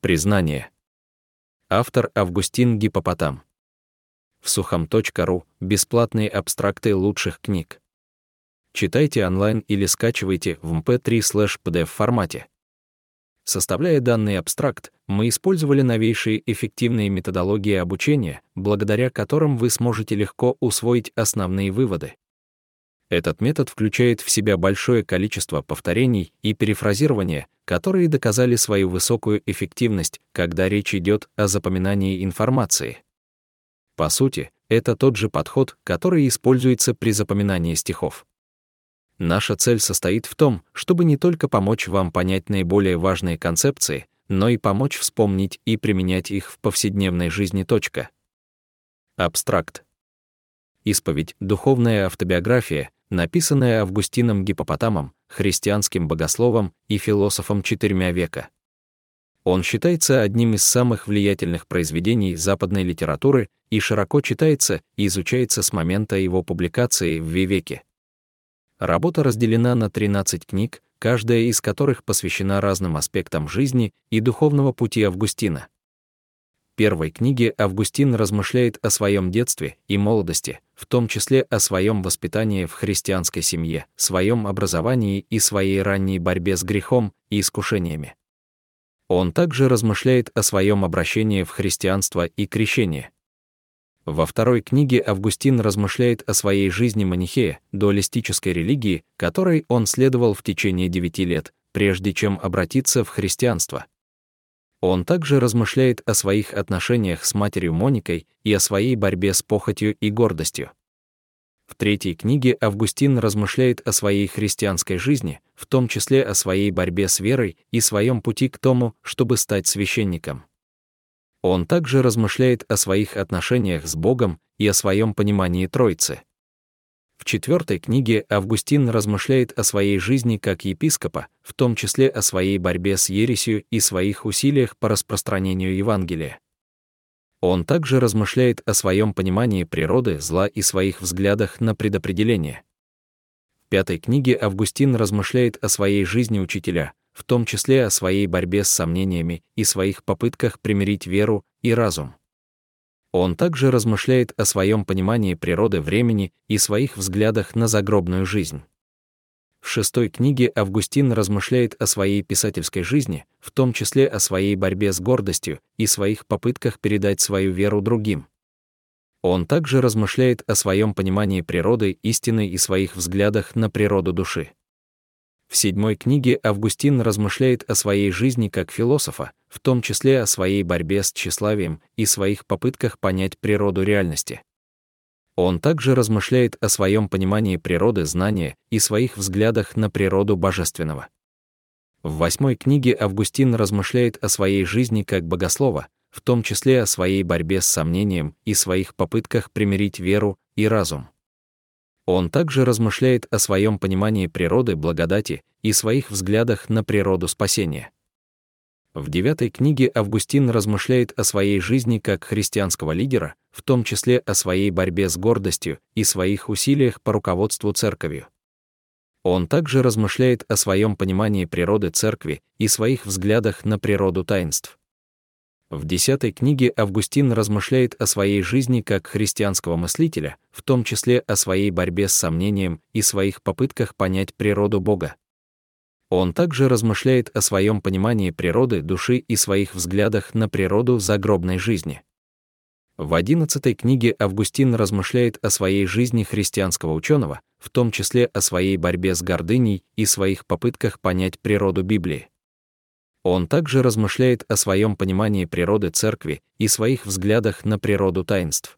Признание. Автор Августин Гиппопотам. В сухом.ру бесплатные абстракты лучших книг. Читайте онлайн или скачивайте в mp3/pdf формате. Составляя данный абстракт, мы использовали новейшие эффективные методологии обучения, благодаря которым вы сможете легко усвоить основные выводы. Этот метод включает в себя большое количество повторений и перефразирования, которые доказали свою высокую эффективность, когда речь идет о запоминании информации. По сути, это тот же подход, который используется при запоминании стихов. Наша цель состоит в том, чтобы не только помочь вам понять наиболее важные концепции, но и помочь вспомнить и применять их в повседневной жизни. Абстракт. Исповедь — духовная автобиография, написанная Августином Гиппопотамом, христианским богословом и философом IV века. Он считается одним из самых влиятельных произведений западной литературы и широко читается и изучается с момента его публикации в веке. Работа разделена на 13 книг, каждая из которых посвящена разным аспектам жизни и духовного пути Августина. В первой книге Августин размышляет о своем детстве и молодости, в том числе о своем воспитании в христианской семье, своем образовании и своей ранней борьбе с грехом и искушениями. Он также размышляет о своем обращении в христианство и крещении. Во второй книге Августин размышляет о своей жизни манихея, дуалистической религии, которой он следовал в течение 9 лет, прежде чем обратиться в христианство. Он также размышляет о своих отношениях с матерью Моникой и о своей борьбе с похотью и гордостью. В третьей книге Августин размышляет о своей христианской жизни, в том числе о своей борьбе с верой и своем пути к тому, чтобы стать священником. Он также размышляет о своих отношениях с Богом и о своем понимании Троицы. В четвертой книге Августин размышляет о своей жизни как епископа, в том числе о своей борьбе с ересью и своих усилиях по распространению Евангелия. Он также размышляет о своем понимании природы зла и своих взглядах на предопределение. В пятой книге Августин размышляет о своей жизни учителя, в том числе о своей борьбе с сомнениями и своих попытках примирить веру и разум. Он также размышляет о своем понимании природы времени и своих взглядах на загробную жизнь. В шестой книге Августин размышляет о своей писательской жизни, в том числе о своей борьбе с гордостью и своих попытках передать свою веру другим. Он также размышляет о своем понимании природы истины и своих взглядах на природу души. В седьмой книге Августин размышляет о своей жизни как философа, в том числе о своей борьбе с тщеславием и своих попытках понять природу реальности. Он также размышляет о своем понимании природы знания и своих взглядах на природу божественного. В восьмой книге Августин размышляет о своей жизни как богослова, в том числе о своей борьбе с сомнением и своих попытках примирить веру и разум. Он также размышляет о своем понимании природы благодати и своих взглядах на природу спасения. В девятой книге Августин размышляет о своей жизни как христианского лидера, в том числе о своей борьбе с гордостью и своих усилиях по руководству церковью. Он также размышляет о своем понимании природы церкви и своих взглядах на природу таинств. В 10 книге Августин размышляет о своей жизни как христианского мыслителя, в том числе о своей борьбе с сомнением и своих попытках понять природу Бога. Он также размышляет о своем понимании природы души и своих взглядах на природу загробной жизни. В 11 книге Августин размышляет о своей жизни христианского ученого, в том числе о своей борьбе с гордыней и своих попытках понять природу Библии. Он также размышляет о своем понимании природы церкви и своих взглядах на природу таинств.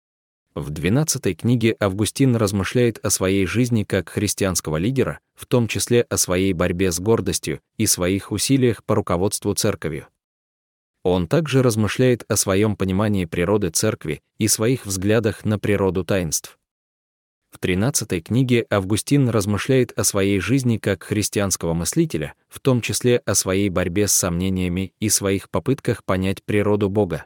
В 12 книге Августин размышляет о своей жизни как христианского лидера, в том числе о своей борьбе с гордостью и своих усилиях по руководству церковью. Он также размышляет о своем понимании природы церкви и своих взглядах на природу таинств. В 13 книге Августин размышляет о своей жизни как христианского мыслителя, в том числе о своей борьбе с сомнениями и своих попытках понять природу Бога.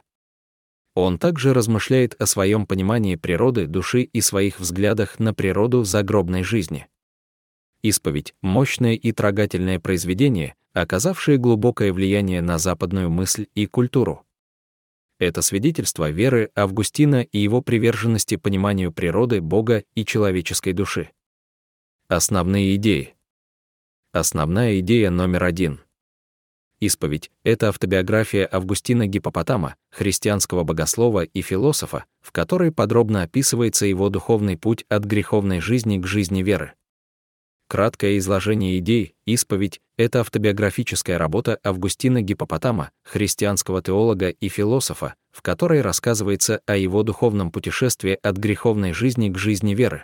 Он также размышляет о своем понимании природы души и своих взглядах на природу загробной жизни. Исповедь — мощное и трогательное произведение, оказавшие глубокое влияние на западную мысль и культуру. Это свидетельство веры Августина и его приверженности пониманию природы Бога и человеческой души. Основные идеи. Основная идея номер 1. Исповедь — это автобиография Августина Гиппопотама, христианского богослова и философа, в которой подробно описывается его духовный путь от греховной жизни к жизни веры. Краткое изложение идей. Исповедь — это автобиографическая работа Августина Гиппопотама, христианского теолога и философа, в которой рассказывается о его духовном путешествии от греховной жизни к жизни веры.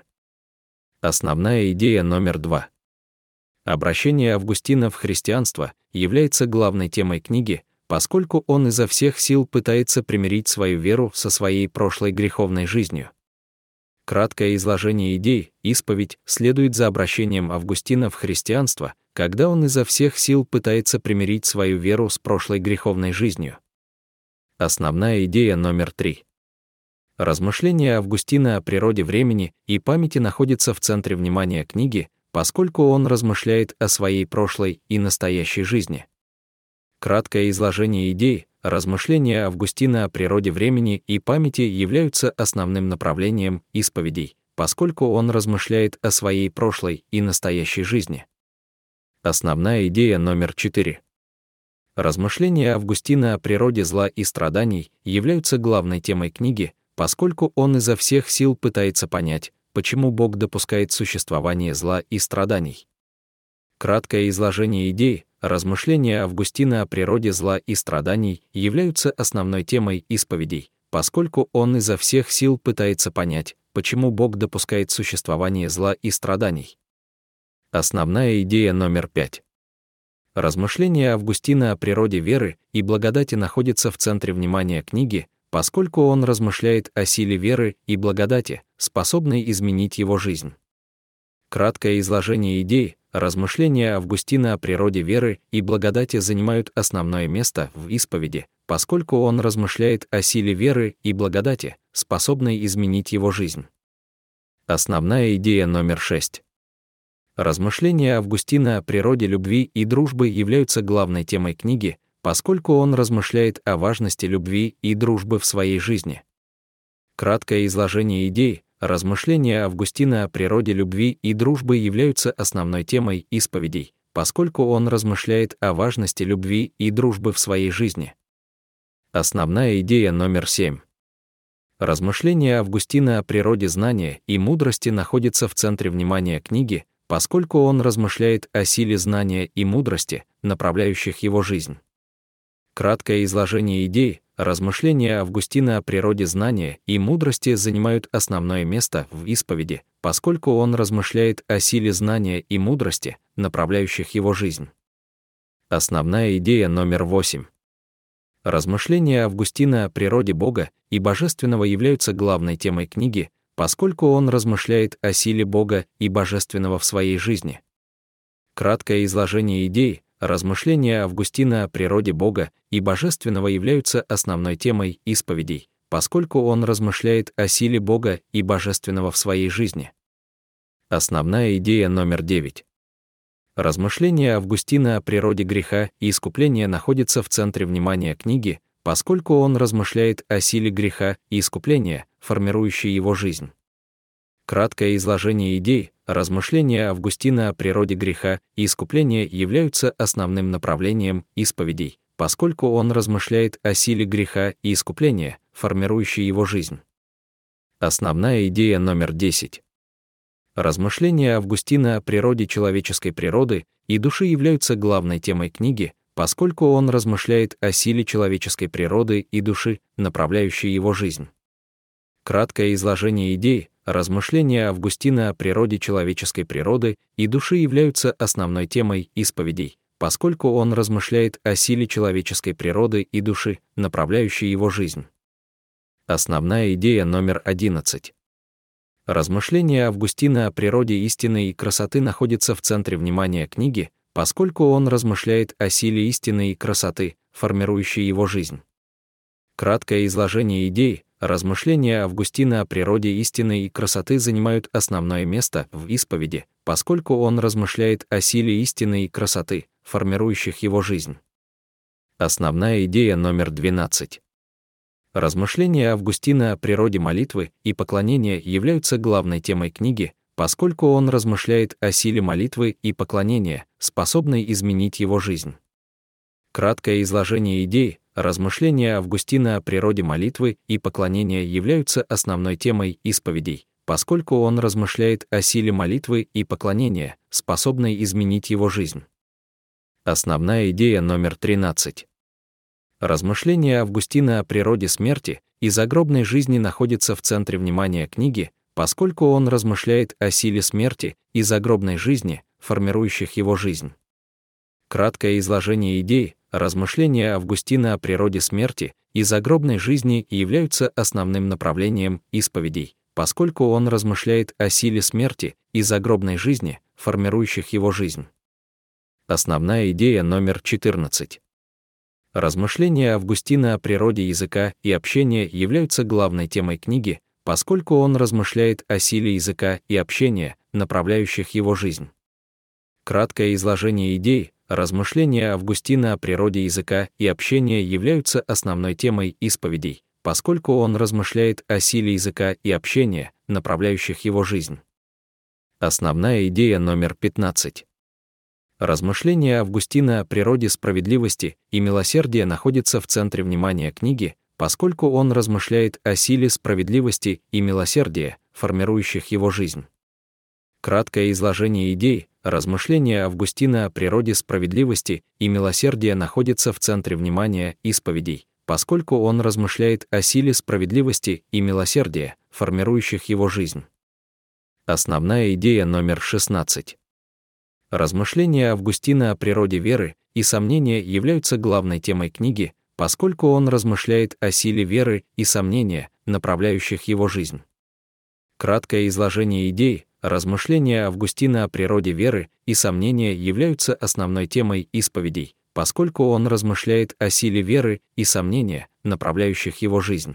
Основная идея номер 2. Обращение Августина в христианство является главной темой книги, поскольку он изо всех сил пытается примирить свою веру со своей прошлой греховной жизнью. Краткое изложение идей. Исповедь следует за обращением Августина в христианство, когда он изо всех сил пытается примирить свою веру с прошлой греховной жизнью. Основная идея номер 3. Размышления Августина о природе времени и памяти находятся в центре внимания книги, поскольку он размышляет о своей прошлой и настоящей жизни. Краткое изложение идей. Размышления Августина о природе времени и памяти являются основным направлением исповедей, поскольку он размышляет о своей прошлой и настоящей жизни. Основная идея номер 4. Размышления Августина о природе зла и страданий являются главной темой книги, поскольку он изо всех сил пытается понять, почему Бог допускает существование зла и страданий. Краткое изложение идей. Размышления Августина о природе зла и страданий являются основной темой исповедей, поскольку он изо всех сил пытается понять, почему Бог допускает существование зла и страданий. Основная идея номер 5. Размышления Августина о природе веры и благодати находятся в центре внимания книги, поскольку он размышляет о силе веры и благодати, способной изменить его жизнь. Краткое изложение идей. Размышления Августина о природе веры и благодати занимают основное место в исповеди, поскольку он размышляет о силе веры и благодати, способной изменить его жизнь. Основная идея номер 6. Размышления Августина о природе любви и дружбы являются главной темой книги, поскольку он размышляет о важности любви и дружбы в своей жизни. Краткое изложение идей. Размышления Августина о природе любви и дружбы являются основной темой исповедей, поскольку он размышляет о важности любви и дружбы в своей жизни. Основная идея номер 7. Размышления Августина о природе знания и мудрости находятся в центре внимания книги, поскольку он размышляет о силе знания и мудрости, направляющих его жизнь. Краткое изложение идей. Размышления Августина о природе знания и мудрости занимают основное место в исповеди, поскольку он размышляет о силе знания и мудрости, направляющих его жизнь. Основная идея номер 8. Размышления Августина о природе Бога и Божественного являются главной темой книги, поскольку он размышляет о силе Бога и Божественного в своей жизни. Краткое изложение идей. Размышления Августина о природе Бога и Божественного являются основной темой исповедей, поскольку он размышляет о силе Бога и Божественного в своей жизни. Основная идея номер 9. Размышления Августина о природе греха и искупления находятся в центре внимания книги, поскольку он размышляет о силе греха и искупления, формирующей его жизнь. Краткое изложение идей. Размышления Августина о природе греха и искупления являются основным направлением исповедей, поскольку он размышляет о силе греха и искупления, формирующей его жизнь. Основная идея номер 10. Размышления Августина о природе человеческой природы и души являются главной темой книги, поскольку он размышляет о силе человеческой природы и души, направляющей его жизнь. Краткое изложение идей. Размышления Августина о природе человеческой природы и души являются основной темой исповедей, поскольку он размышляет о силе человеческой природы и души, направляющей его жизнь. Основная идея номер 11. Размышления Августина о природе истины и красоты находятся в центре внимания книги, поскольку он размышляет о силе истины и красоты, формирующей его жизнь. Краткое изложение идей. Размышления Августина о природе истины и красоты занимают основное место в исповеди, поскольку он размышляет о силе истины и красоты, формирующих его жизнь. Основная идея номер 12. Размышления Августина о природе молитвы и поклонения являются главной темой книги, поскольку он размышляет о силе молитвы и поклонения, способной изменить его жизнь. Краткое изложение идей, размышления Августина о природе молитвы и поклонения являются основной темой исповедей, поскольку он размышляет о силе молитвы и поклонения, способной изменить его жизнь. Основная идея номер 13. Размышления Августина о природе смерти и загробной жизни находятся в центре внимания книги, поскольку он размышляет о силе смерти и загробной жизни, формирующих его жизнь. Краткое изложение идей, размышления Августина о природе смерти и загробной жизни являются основным направлением исповедей, поскольку он размышляет о силе смерти и загробной жизни, формирующих его жизнь. Основная идея номер 14. Размышления Августина о природе языка и общения являются главной темой книги, поскольку он размышляет о силе языка и общения, направляющих его жизнь. Краткое изложение идей, размышления Августина о природе языка и общения являются основной темой исповедей, поскольку он размышляет о силе языка и общения, направляющих его жизнь. Основная идея номер 15. Размышления Августина о природе справедливости и милосердия находятся в центре внимания книги, поскольку он размышляет о силе справедливости и милосердия, формирующих его жизнь. Краткое изложение идей, размышления Августина о природе справедливости и милосердия находятся в центре внимания исповедей, поскольку он размышляет о силе справедливости и милосердия, формирующих его жизнь. Основная идея номер 16. Размышления Августина о природе веры и сомнения являются главной темой книги, поскольку он размышляет о силе веры и сомнения, направляющих его жизнь. Краткое изложение идей, размышления Августина о природе веры и сомнения являются основной темой исповедей, поскольку он размышляет о силе веры и сомнения, направляющих его жизнь.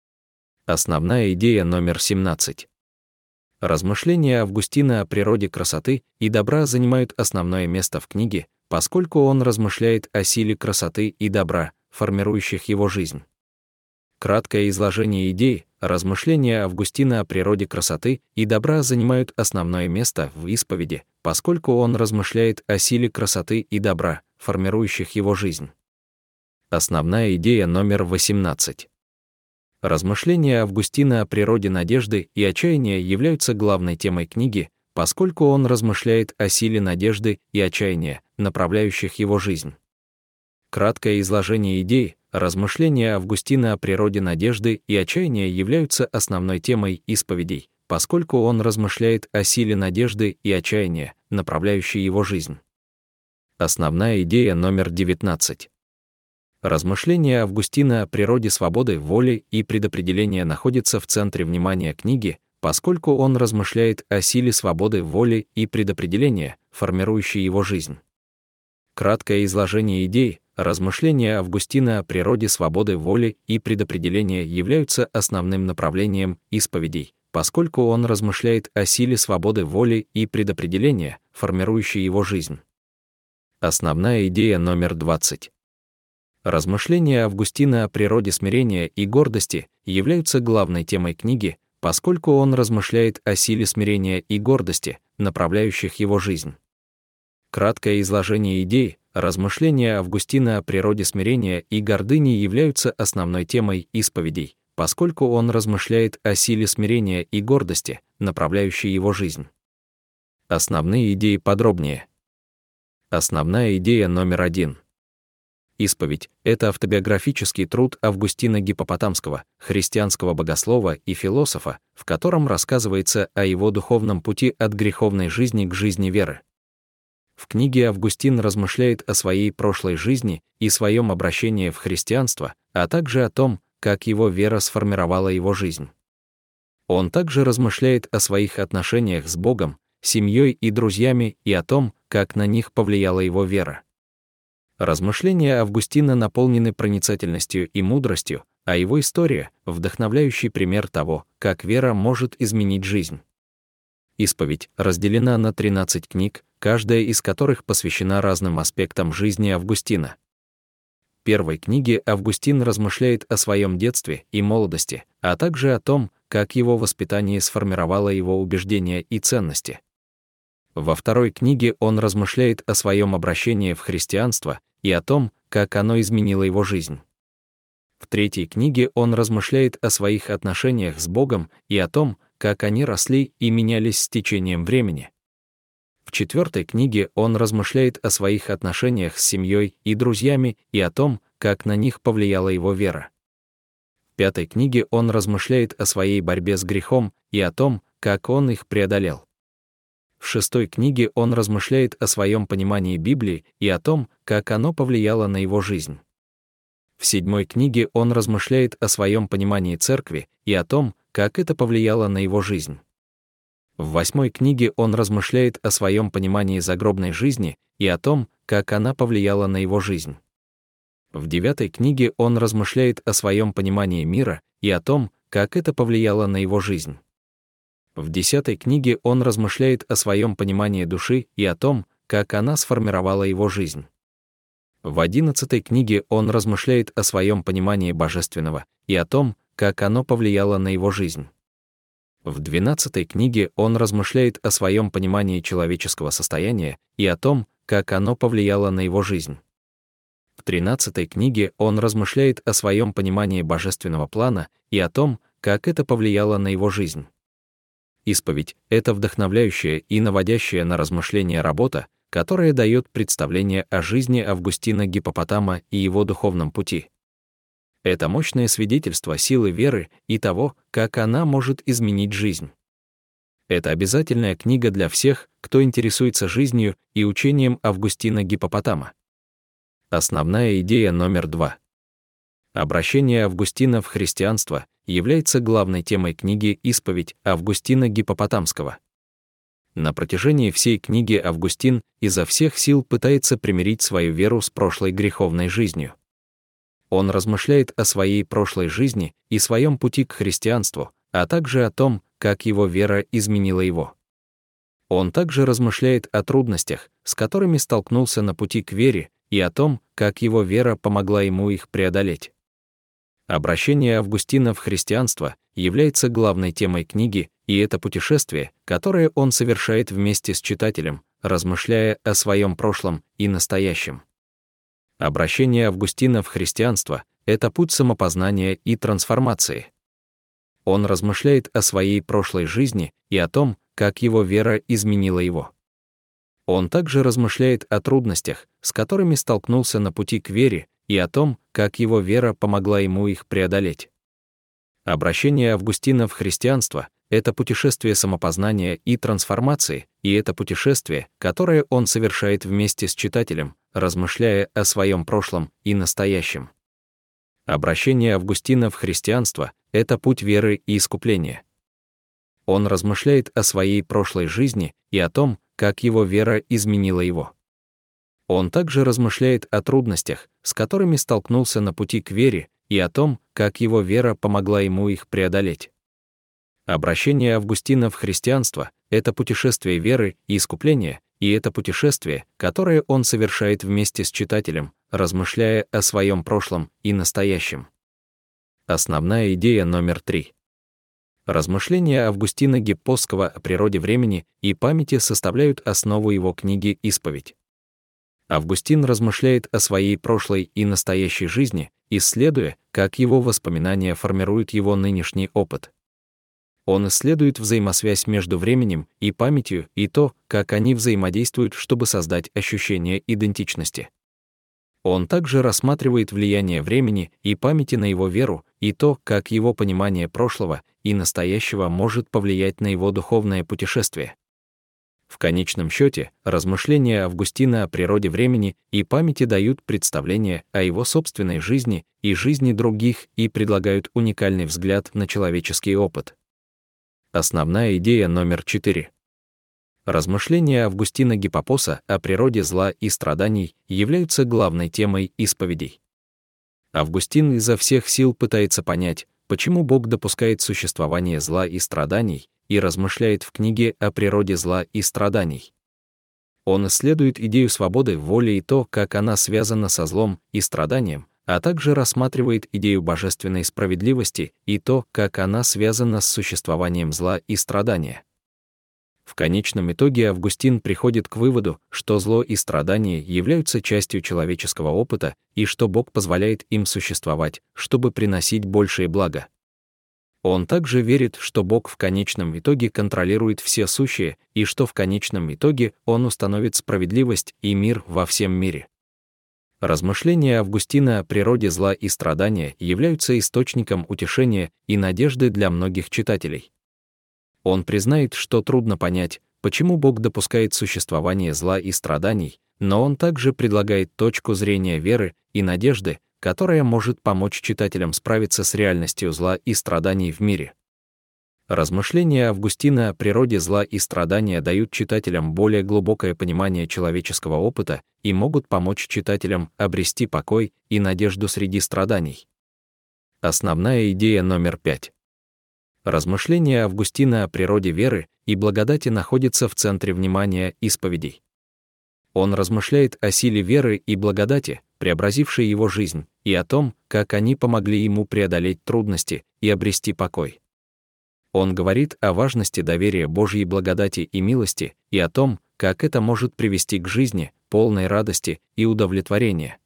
Основная идея номер 17. Размышления Августина о природе красоты и добра занимают основное место в книге, поскольку он размышляет о силе красоты и добра, формирующих его жизнь. Краткое изложение идей, размышления Августина о природе красоты и добра занимают основное место в исповеди, поскольку он размышляет о силе красоты и добра, формирующих его жизнь. Основная идея номер 18. Размышления Августина о природе надежды и отчаяния являются главной темой книги, поскольку он размышляет о силе надежды и отчаяния, направляющих его жизнь. Краткое изложение идей, размышления Августина о природе надежды и отчаяния являются основной темой исповедей, поскольку он размышляет о силе надежды и отчаяния, направляющей его жизнь. Основная идея номер 19. Размышления Августина о природе свободы, воли и предопределения находятся в центре внимания книги, поскольку он размышляет о силе свободы, воли и предопределения, формирующей его жизнь. Краткое изложение идей, размышления Августина о природе свободы, воли и предопределения являются основным направлением исповедей, поскольку он размышляет о силе свободы, воли и предопределения, формирующей его жизнь. Основная идея номер 20. Размышления Августина о природе смирения и гордости являются главной темой книги, поскольку он размышляет о силе смирения и гордости, направляющих его жизнь. Краткое изложение идей, размышления Августина о природе смирения и гордыни являются основной темой исповедей, поскольку он размышляет о силе смирения и гордости, направляющей его жизнь. Основные идеи подробнее. Основная идея номер 1. Исповедь — это автобиографический труд Августина Гиппопотамского, христианского богослова и философа, в котором рассказывается о его духовном пути от греховной жизни к жизни веры. В книге Августин размышляет о своей прошлой жизни и своем обращении в христианство, а также о том, как его вера сформировала его жизнь. Он также размышляет о своих отношениях с Богом, семьей и друзьями и о том, как на них повлияла его вера. Размышления Августина наполнены проницательностью и мудростью, а его история — вдохновляющий пример того, как вера может изменить жизнь. Исповедь разделена на 13 книг, каждая из которых посвящена разным аспектам жизни Августина. В первой книге Августин размышляет о своем детстве и молодости, а также о том, как его воспитание сформировало его убеждения и ценности. Во второй книге он размышляет о своем обращении в христианство и о том, как оно изменило его жизнь. В третьей книге он размышляет о своих отношениях с Богом и о том, как они росли и менялись с течением времени. В четвертой книге он размышляет о своих отношениях с семьей и друзьями и о том, как на них повлияла его вера. В пятой книге он размышляет о своей борьбе с грехом и о том, как он их преодолел. В шестой книге он размышляет о своем понимании Библии и о том, как оно повлияло на его жизнь. В седьмой книге он размышляет о своем понимании церкви и о том, как это повлияло на его жизнь. В восьмой книге он размышляет о своем понимании загробной жизни и о том, как она повлияла на его жизнь. В девятой книге он размышляет о своем понимании мира и о том, как это повлияло на его жизнь. В 10 книге он размышляет о своем понимании души и о том, как она сформировала его жизнь. В 11 книге он размышляет о своем понимании божественного и о том, как оно повлияло на его жизнь. В 12 книге он размышляет о своем понимании человеческого состояния и о том, как оно повлияло на его жизнь. В 13 книге он размышляет о своем понимании божественного плана и о том, как это повлияло на его жизнь. Исповедь — это вдохновляющая и наводящая на размышления работа, которая дает представление о жизни Августина Гиппопотама и его духовном пути. Это мощное свидетельство силы веры и того, как она может изменить жизнь. Это обязательная книга для всех, кто интересуется жизнью и учением Августина Гиппопотама. Основная идея номер 2. Обращение Августина в христианство является главной темой книги «Исповедь» Августина Гиппопотамского. На протяжении всей книги Августин изо всех сил пытается примирить свою веру с прошлой греховной жизнью. Он размышляет о своей прошлой жизни и своем пути к христианству, а также о том, как его вера изменила его. Он также размышляет о трудностях, с которыми столкнулся на пути к вере, и о том, как его вера помогла ему их преодолеть. Обращение Августина в христианство является главной темой книги, и это путешествие, которое он совершает вместе с читателем, размышляя о своем прошлом и настоящем. Обращение Августина в христианство — это путь самопознания и трансформации. Он размышляет о своей прошлой жизни и о том, как его вера изменила его. Он также размышляет о трудностях, с которыми столкнулся на пути к вере, и о том, как его вера помогла ему их преодолеть. Обращение Августина в христианство — это путешествие самопознания и трансформации, и это путешествие, которое он совершает вместе с читателем, размышляя о своем прошлом и настоящем. Обращение Августина в христианство — это путь веры и искупления. Он размышляет о своей прошлой жизни и о том, как его вера изменила его. Он также размышляет о трудностях, с которыми столкнулся на пути к вере, и о том, как его вера помогла ему их преодолеть. Обращение Августина в христианство — это путешествие веры и искупления, и это путешествие, которое он совершает вместе с читателем, размышляя о своем прошлом и настоящем. Основная идея номер 3. Размышления Августина Гиппосского о природе времени и памяти составляют основу его книги «Исповедь». Августин размышляет о своей прошлой и настоящей жизни, исследуя, как его воспоминания формируют его нынешний опыт. Он исследует взаимосвязь между временем и памятью и то, как они взаимодействуют, чтобы создать ощущение идентичности. Он также рассматривает влияние времени и памяти на его веру и то, как его понимание прошлого и настоящего может повлиять на его духовное путешествие. В конечном счете, размышления Августина о природе времени и памяти дают представление о его собственной жизни и жизни других и предлагают уникальный взгляд на человеческий опыт. Основная идея номер 4. Размышления Августина Гиппопоса о природе зла и страданий являются главной темой исповедей. Августин изо всех сил пытается понять, почему Бог допускает существование зла и страданий, и размышляет в книге о природе зла и страданий. Он исследует идею свободы воли и то, как она связана со злом и страданием, а также рассматривает идею божественной справедливости и то, как она связана с существованием зла и страдания. В конечном итоге Августин приходит к выводу, что зло и страдание являются частью человеческого опыта и что Бог позволяет им существовать, чтобы приносить большее благо. Он также верит, что Бог в конечном итоге контролирует все сущее и что в конечном итоге Он установит справедливость и мир во всем мире. Размышления Августина о природе зла и страдания являются источником утешения и надежды для многих читателей. Он признает, что трудно понять, почему Бог допускает существование зла и страданий, но он также предлагает точку зрения веры и надежды, которая может помочь читателям справиться с реальностью зла и страданий в мире. Размышления Августина о природе зла и страдания дают читателям более глубокое понимание человеческого опыта и могут помочь читателям обрести покой и надежду среди страданий. Основная идея номер 5. Размышления Августина о природе веры и благодати находятся в центре внимания исповедей. Он размышляет о силе веры и благодати, преобразившей его жизнь, и о том, как они помогли ему преодолеть трудности и обрести покой. Он говорит о важности доверия Божьей благодати и милости и о том, как это может привести к жизни, полной радости и удовлетворения.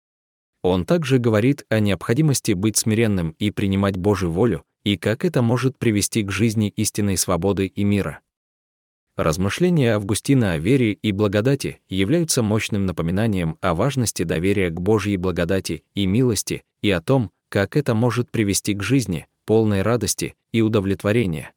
Он также говорит о необходимости быть смиренным и принимать Божью волю, и как это может привести к жизни истинной свободы и мира. Размышления Августина о вере и благодати являются мощным напоминанием о важности доверия к Божьей благодати и милости и о том, как это может привести к жизни, полной радости и удовлетворения.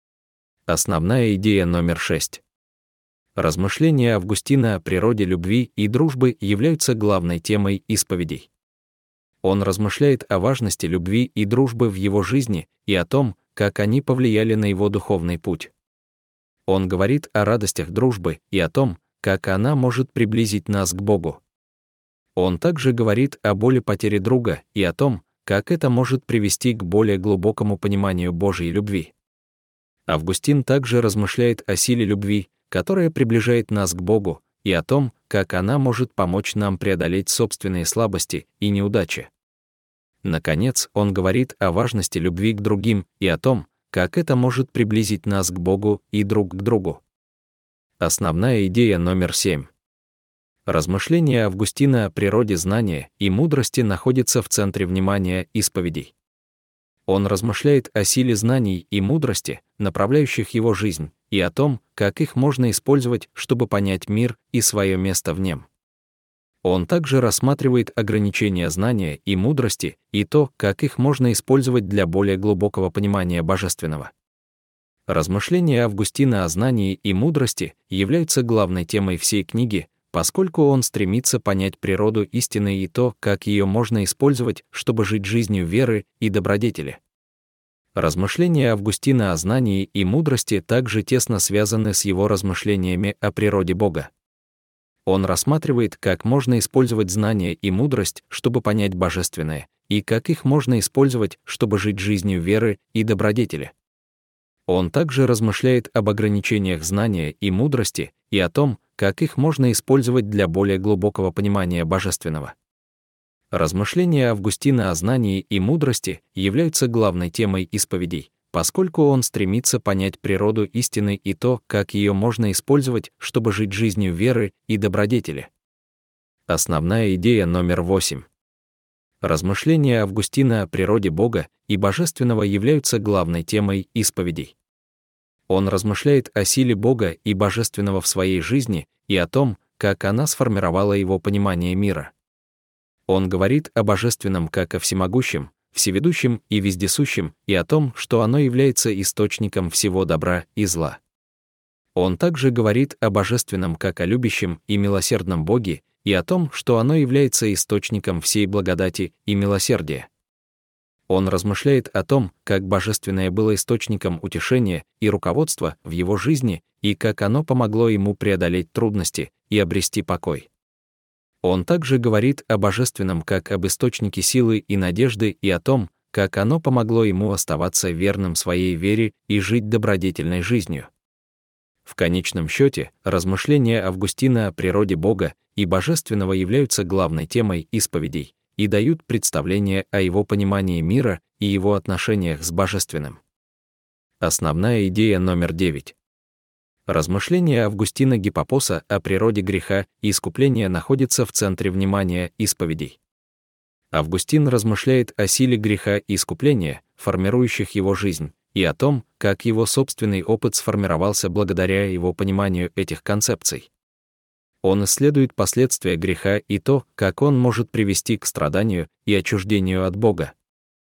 Основная идея номер 6. Размышления Августина о природе любви и дружбы являются главной темой исповедей. Он размышляет о важности любви и дружбы в его жизни и о том, как они повлияли на его духовный путь. Он говорит о радостях дружбы и о том, как она может приблизить нас к Богу. Он также говорит о боли потери друга и о том, как это может привести к более глубокому пониманию Божьей любви. Августин также размышляет о силе любви, которая приближает нас к Богу, и о том, как она может помочь нам преодолеть собственные слабости и неудачи. Наконец, он говорит о важности любви к другим и о том, как это может приблизить нас к Богу и друг к другу. Основная идея номер 7. Размышления Августина о природе знания и мудрости находятся в центре внимания исповедей. Он размышляет о силе знаний и мудрости, направляющих его жизнь, и о том, как их можно использовать, чтобы понять мир и свое место в нем. Он также рассматривает ограничения знания и мудрости и то, как их можно использовать для более глубокого понимания божественного. Размышления Августина о знании и мудрости являются главной темой всей книги, поскольку он стремится понять природу истины и то, как ее можно использовать, чтобы жить жизнью веры и добродетели. Размышления Августина о знании и мудрости также тесно связаны с его размышлениями о природе Бога. Он рассматривает, как можно использовать знания и мудрость, чтобы понять божественное, и как их можно использовать, чтобы жить жизнью веры и добродетели. Он также размышляет об ограничениях знания и мудрости и о том, как их можно использовать для более глубокого понимания божественного. Размышления Августина о знании и мудрости являются главной темой исповедей, поскольку он стремится понять природу истины и то, как ее можно использовать, чтобы жить жизнью веры и добродетели. Основная идея номер 8. Размышления Августина о природе Бога и Божественного являются главной темой исповедей. Он размышляет о силе Бога и Божественного в своей жизни и о том, как она сформировала его понимание мира. Он говорит о Божественном как о всемогущем, всеведущем и вездесущем, и о том, что оно является источником всего добра и зла. Он также говорит о Божественном как о любящем и милосердном Боге, и о том, что оно является источником всей благодати и милосердия. Он размышляет о том, как Божественное было источником утешения и руководства в его жизни, и как оно помогло ему преодолеть трудности и обрести покой. Он также говорит о Божественном как об источнике силы и надежды и о том, как оно помогло ему оставаться верным своей вере и жить добродетельной жизнью. В конечном счете, размышления Августина о природе Бога и Божественного являются главной темой исповедей и дают представление о его понимании мира и его отношениях с Божественным. Основная идея номер 9. Размышления Августина Гиппопоса о природе греха и искупления находятся в центре внимания исповедей. Августин размышляет о силе греха и искупления, формирующих его жизнь, и о том, как его собственный опыт сформировался благодаря его пониманию этих концепций. Он исследует последствия греха и то, как он может привести к страданию и отчуждению от Бога.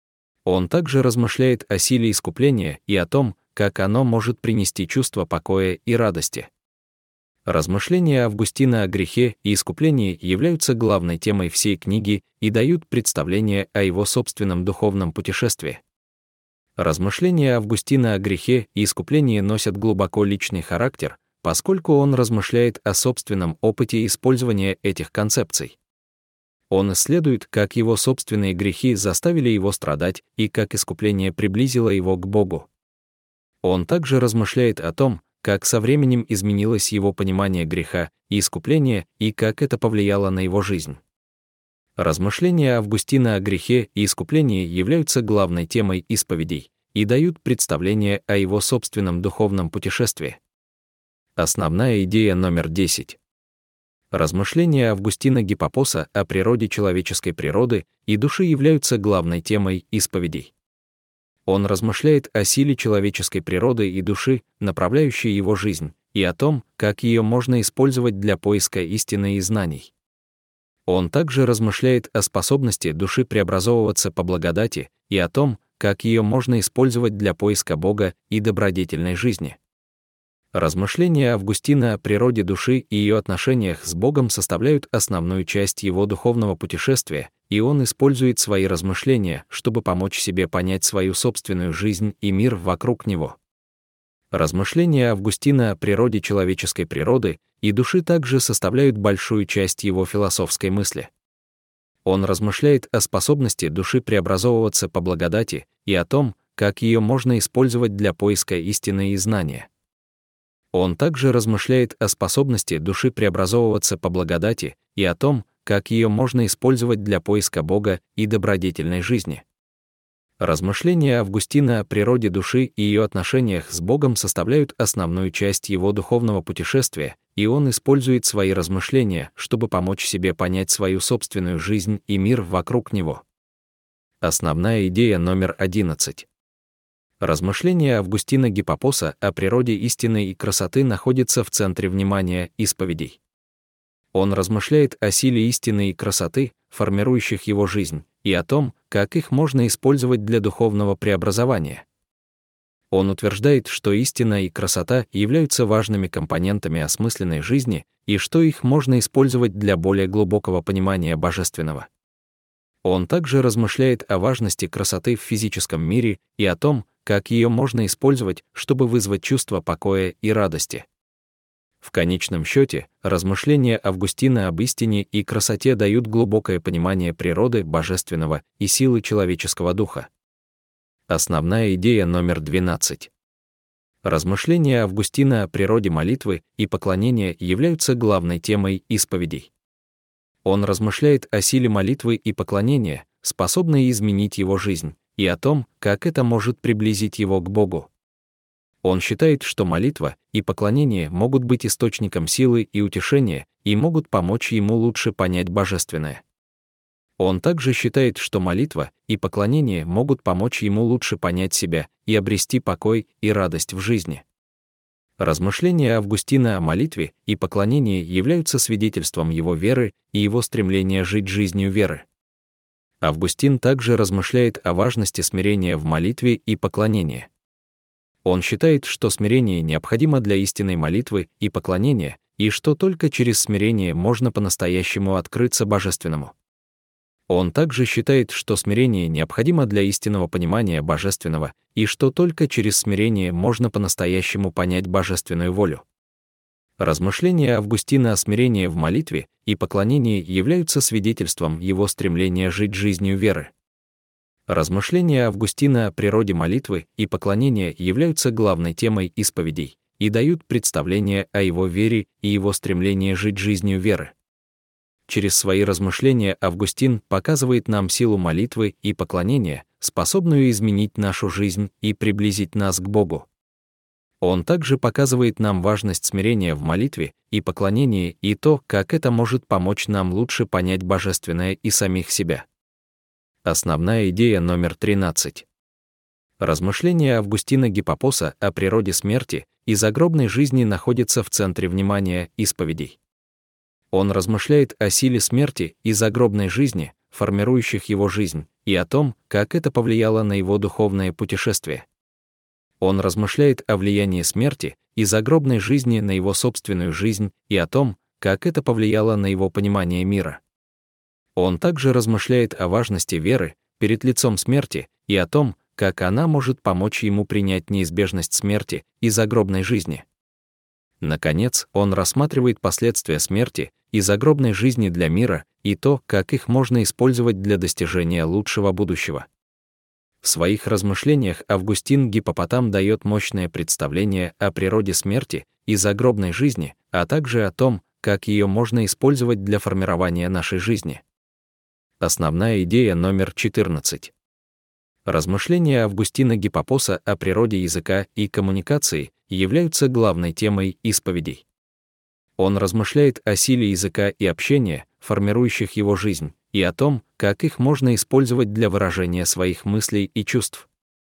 Он также размышляет о силе искупления и о том, как оно может принести чувство покоя и радости. Размышления Августина о грехе и искуплении являются главной темой всей книги и дают представление о его собственном духовном путешествии. Размышления Августина о грехе и искуплении носят глубоко личный характер, поскольку он размышляет о собственном опыте использования этих концепций. Он исследует, как его собственные грехи заставили его страдать и как искупление приблизило его к Богу. Он также размышляет о том, как со временем изменилось его понимание греха и искупления и как это повлияло на его жизнь. Размышления Августина о грехе и искуплении являются главной темой исповедей и дают представление о его собственном духовном путешествии. Основная идея номер 10. Размышления Августина Гиппопоса о природе человеческой природы и души являются главной темой исповедей. Он размышляет о силе человеческой природы и души, направляющей его жизнь, и о том, как ее можно использовать для поиска истины и знаний. Он также размышляет о способности души преобразовываться по благодати и о том, как ее можно использовать для поиска Бога и добродетельной жизни. Размышления Августина о природе души и ее отношениях с Богом составляют основную часть его духовного путешествия, и он использует свои размышления, чтобы помочь себе понять свою собственную жизнь и мир вокруг него. Размышления Августина о природе человеческой природы и души также составляют большую часть его философской мысли. Он размышляет о способности души преобразовываться по благодати и о том, как ее можно использовать для поиска истины и знания. Он также размышляет о способности души преобразовываться по благодати и о том, как ее можно использовать для поиска Бога и добродетельной жизни. Размышления Августина о природе души и ее отношениях с Богом составляют основную часть его духовного путешествия, и он использует свои размышления, чтобы помочь себе понять свою собственную жизнь и мир вокруг него. Основная идея номер 11. Размышления Августина Гиппопоса о природе истины и красоты находятся в центре внимания исповедей. Он размышляет о силе истины и красоты, формирующих его жизнь, и о том, как их можно использовать для духовного преобразования. Он утверждает, что истина и красота являются важными компонентами осмысленной жизни и что их можно использовать для более глубокого понимания Божественного. Он также размышляет о важности красоты в физическом мире и о том, как ее можно использовать, чтобы вызвать чувство покоя и радости. В конечном счете, размышления Августина об истине и красоте дают глубокое понимание природы Божественного и силы человеческого духа. Основная идея номер 12. Размышления Августина о природе молитвы и поклонения являются главной темой исповедей. Он размышляет о силе молитвы и поклонения, способной изменить его жизнь, и о том, как это может приблизить его к Богу. Он считает, что молитва и поклонение могут быть источником силы и утешения и могут помочь ему лучше понять Божественное. Он также считает, что молитва и поклонение могут помочь ему лучше понять себя и обрести покой и радость в жизни. Размышления Августина о молитве и поклонении являются свидетельством его веры и его стремления жить жизнью веры. Августин также размышляет о важности смирения в молитве и поклонении. Он считает, что смирение необходимо для истинной молитвы и поклонения, и что только через смирение можно по-настоящему открыться Божественному. Он также считает, что смирение необходимо для истинного понимания Божественного, и что только через смирение можно по-настоящему понять Божественную волю. Размышления Августина о смирении в молитве и поклонении являются свидетельством его стремления жить жизнью веры. Размышления Августина о природе молитвы и поклонения являются главной темой исповедей, и дают представление о его вере и его стремлении жить жизнью веры. Через свои размышления Августин показывает нам силу молитвы и поклонения, способную изменить нашу жизнь и приблизить нас к Богу. Он также показывает нам важность смирения в молитве и поклонении и то, как это может помочь нам лучше понять божественное и самих себя. Основная идея номер 13. Размышления Августина Гиппопоса о природе смерти и загробной жизни находятся в центре внимания исповедей. Он размышляет о силе смерти и загробной жизни, формирующих его жизнь, и о том, как это повлияло на его духовное путешествие. Он размышляет о влиянии смерти и загробной жизни на его собственную жизнь и о том, как это повлияло на его понимание мира. Он также размышляет о важности веры перед лицом смерти и о том, как она может помочь ему принять неизбежность смерти и загробной жизни. Наконец, он рассматривает последствия смерти и загробной жизни для мира и то, как их можно использовать для достижения лучшего будущего. В своих размышлениях Августин Гиппопотам дает мощное представление о природе смерти и загробной жизни, а также о том, как ее можно использовать для формирования нашей жизни. Основная идея номер 14. Размышления Августина Гиппопоса о природе языка и коммуникации являются главной темой исповедей. Он размышляет о силе языка и общения, формирующих его жизнь, и о том, как их можно использовать для выражения своих мыслей и чувств.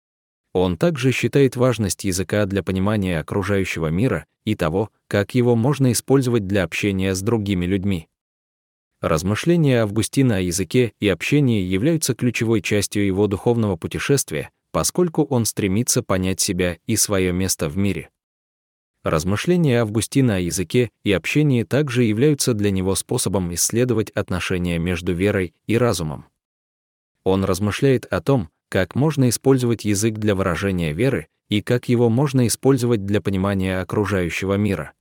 Он также считает важность языка для понимания окружающего мира и того, как его можно использовать для общения с другими людьми. Размышления Августина о языке и общении являются ключевой частью его духовного путешествия, поскольку он стремится понять себя и свое место в мире. Размышления Августина о языке и общении также являются для него способом исследовать отношения между верой и разумом. Он размышляет о том, как можно использовать язык для выражения веры и как его можно использовать для понимания окружающего мира.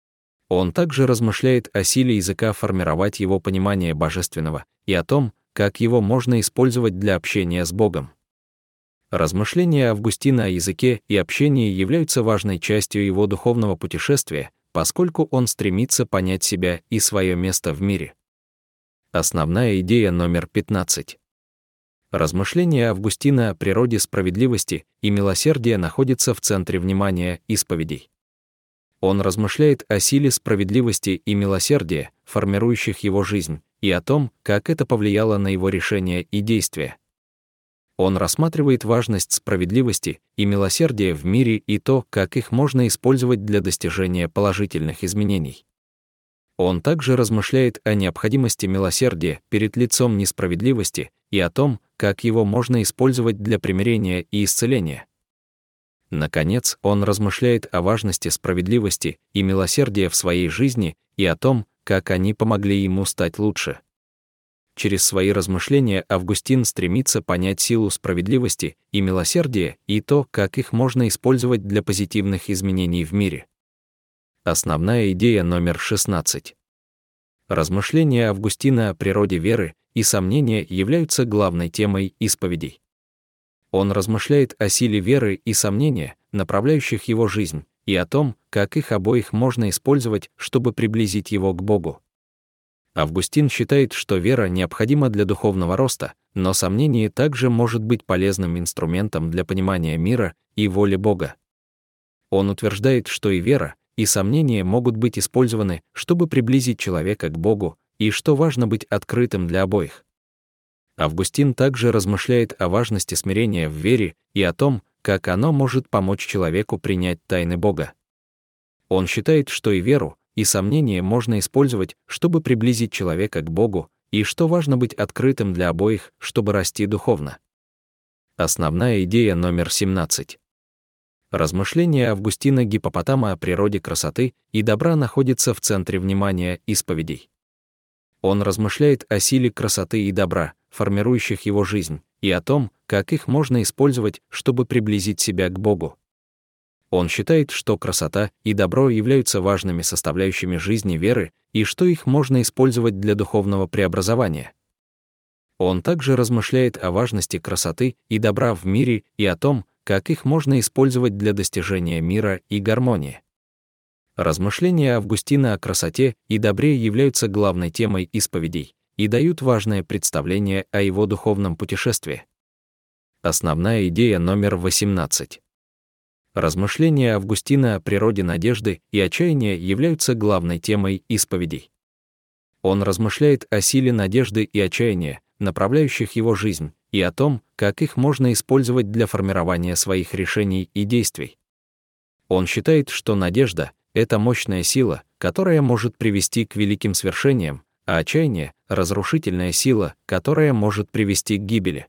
Он также размышляет о силе языка формировать его понимание божественного и о том, как его можно использовать для общения с Богом. Размышления Августина о языке и общении являются важной частью его духовного путешествия, поскольку он стремится понять себя и свое место в мире. Основная идея номер 15. Размышления Августина о природе справедливости и милосердия находятся в центре внимания исповедей. Он размышляет о силе справедливости и милосердия, формирующих его жизнь, и о том, как это повлияло на его решения и действия. Он рассматривает важность справедливости и милосердия в мире и то, как их можно использовать для достижения положительных изменений. Он также размышляет о необходимости милосердия перед лицом несправедливости и о том, как его можно использовать для примирения и исцеления. Наконец, он размышляет о важности справедливости и милосердия в своей жизни и о том, как они помогли ему стать лучше. Через свои размышления Августин стремится понять силу справедливости и милосердия и то, как их можно использовать для позитивных изменений в мире. Основная идея номер 16. Размышления Августина о природе веры и сомнения являются главной темой исповедей. Он размышляет о силе веры и сомнения, направляющих его жизнь, и о том, как их обоих можно использовать, чтобы приблизить его к Богу. Августин считает, что вера необходима для духовного роста, но сомнение также может быть полезным инструментом для понимания мира и воли Бога. Он утверждает, что и вера, и сомнения могут быть использованы, чтобы приблизить человека к Богу, и что важно быть открытым для обоих. Августин также размышляет о важности смирения в вере и о том, как оно может помочь человеку принять тайны Бога. Он считает, что и веру, и сомнения можно использовать, чтобы приблизить человека к Богу, и что важно быть открытым для обоих, чтобы расти духовно. Основная идея номер 17. Размышления Августина Гиппопотама о природе красоты и добра находятся в центре внимания исповедей. Он размышляет о силе красоты и добра, формирующих его жизнь, и о том, как их можно использовать, чтобы приблизить себя к Богу. Он считает, что красота и добро являются важными составляющими жизни веры и что их можно использовать для духовного преобразования. Он также размышляет о важности красоты и добра в мире и о том, как их можно использовать для достижения мира и гармонии. Размышления Августина о красоте и добре являются главной темой исповедей и дают важное представление о его духовном путешествии. Основная идея номер 18. Размышления Августина о природе надежды и отчаяния являются главной темой исповедей. Он размышляет о силе надежды и отчаяния, направляющих его жизнь, и о том, как их можно использовать для формирования своих решений и действий. Он считает, что надежда — это мощная сила, которая может привести к великим свершениям, а отчаяние — разрушительная сила, которая может привести к гибели.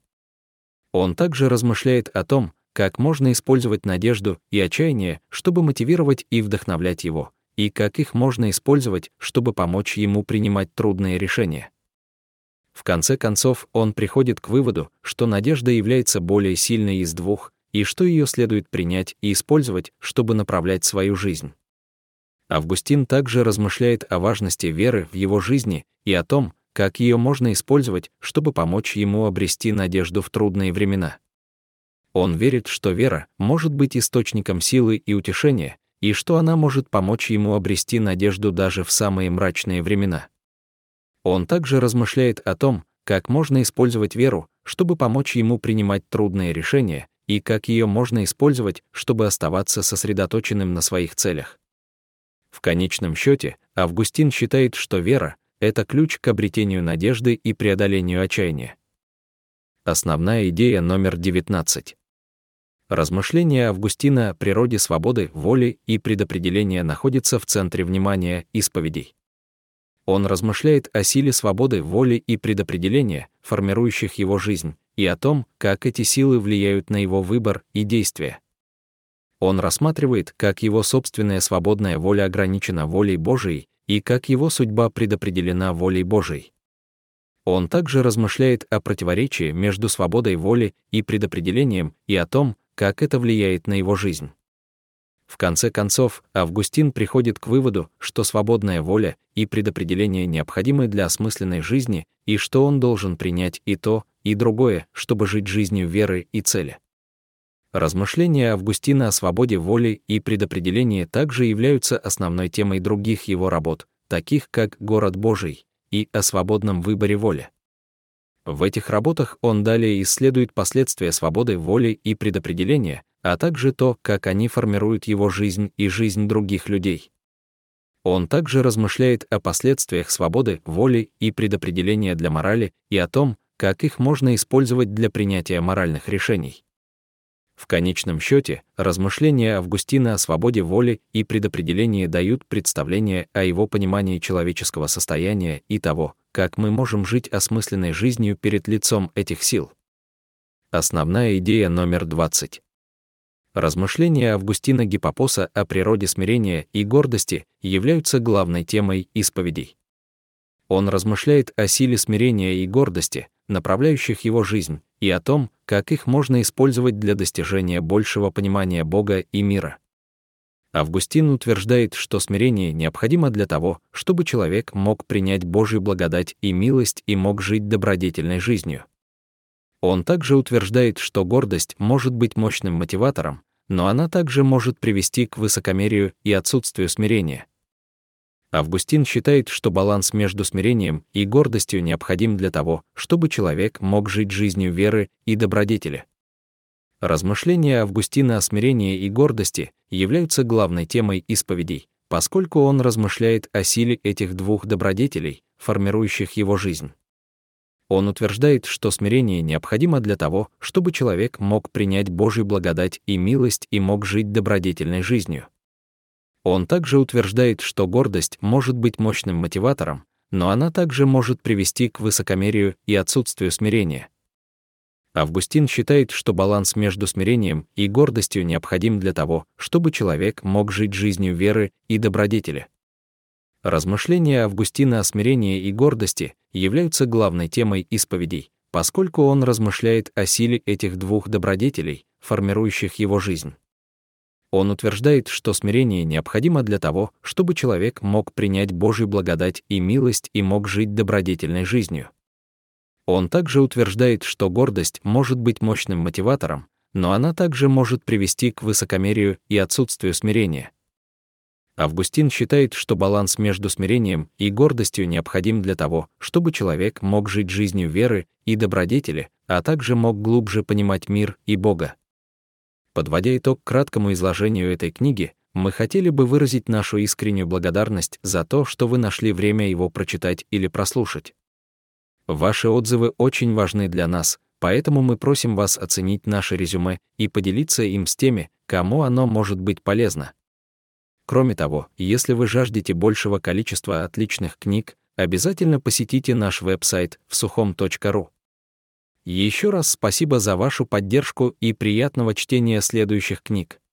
Он также размышляет о том, как можно использовать надежду и отчаяние, чтобы мотивировать и вдохновлять его, и как их можно использовать, чтобы помочь ему принимать трудные решения. В конце концов, он приходит к выводу, что надежда является более сильной из двух, и что ее следует принять и использовать, чтобы направлять свою жизнь. Августин также размышляет о важности веры в его жизни и о том, как ее можно использовать, чтобы помочь ему обрести надежду в трудные времена. Он верит, что вера может быть источником силы и утешения, и что она может помочь ему обрести надежду даже в самые мрачные времена. Он также размышляет о том, как можно использовать веру, чтобы помочь ему принимать трудные решения, и как ее можно использовать, чтобы оставаться сосредоточенным на своих целях. В конечном счете, Августин считает, что вера — это ключ к обретению надежды и преодолению отчаяния. Основная идея номер 19. Размышления Августина о природе свободы, воли и предопределения находятся в центре внимания исповедей. Он размышляет о силе свободы, воли и предопределения, формирующих его жизнь, и о том, как эти силы влияют на его выбор и действия. Он рассматривает, как его собственная свободная воля ограничена волей Божией и как его судьба предопределена волей Божией. Он также размышляет о противоречии между свободой воли и предопределением и о том, как это влияет на его жизнь. В конце концов, Августин приходит к выводу, что свободная воля и предопределение необходимы для осмысленной жизни и что он должен принять и то, и другое, чтобы жить жизнью веры и цели. Размышления Августина о свободе воли и предопределении также являются основной темой других его работ, таких как «Город Божий» и «О свободном выборе воли». В этих работах он далее исследует последствия свободы воли и предопределения, а также то, как они формируют его жизнь и жизнь других людей. Он также размышляет о последствиях свободы воли и предопределения для морали и о том, как их можно использовать для принятия моральных решений. В конечном счете, размышления Августина о свободе воли и предопределении дают представление о его понимании человеческого состояния и того, как мы можем жить осмысленной жизнью перед лицом этих сил. Основная идея номер 20. Размышления Августина Гиппопоса о природе смирения и гордости являются главной темой исповедей. Он размышляет о силе смирения и гордости, направляющих его жизнь, и о том, как их можно использовать для достижения большего понимания Бога и мира. Августин утверждает, что смирение необходимо для того, чтобы человек мог принять Божью благодать и милость и мог жить добродетельной жизнью. Он также утверждает, что гордость может быть мощным мотиватором, но она также может привести к высокомерию и отсутствию смирения. Августин считает, что баланс между смирением и гордостью необходим для того, чтобы человек мог жить жизнью веры и добродетели. Размышления Августина о смирении и гордости являются главной темой исповедей, поскольку он размышляет о силе этих двух добродетелей, формирующих его жизнь. Он утверждает, что смирение необходимо для того, чтобы человек мог принять Божью благодать и милость и мог жить добродетельной жизнью. Он также утверждает, что гордость может быть мощным мотиватором, но она также может привести к высокомерию и отсутствию смирения. Августин считает, что баланс между смирением и гордостью необходим для того, чтобы человек мог жить жизнью веры и добродетели. Размышления Августина о смирении и гордости являются главной темой исповедей, поскольку он размышляет о силе этих двух добродетелей, формирующих его жизнь. Он утверждает, что смирение необходимо для того, чтобы человек мог принять Божью благодать и милость и мог жить добродетельной жизнью. Он также утверждает, что гордость может быть мощным мотиватором, но она также может привести к высокомерию и отсутствию смирения. Августин считает, что баланс между смирением и гордостью необходим для того, чтобы человек мог жить жизнью веры и добродетели, а также мог глубже понимать мир и Бога. Подводя итог краткому изложению этой книги, мы хотели бы выразить нашу искреннюю благодарность за то, что вы нашли время его прочитать или прослушать. Ваши отзывы очень важны для нас, поэтому мы просим вас оценить наше резюме и поделиться им с теми, кому оно может быть полезно. Кроме того, если вы жаждете большего количества отличных книг, обязательно посетите наш веб-сайт всухом.ру. Еще раз спасибо за вашу поддержку и приятного чтения следующих книг.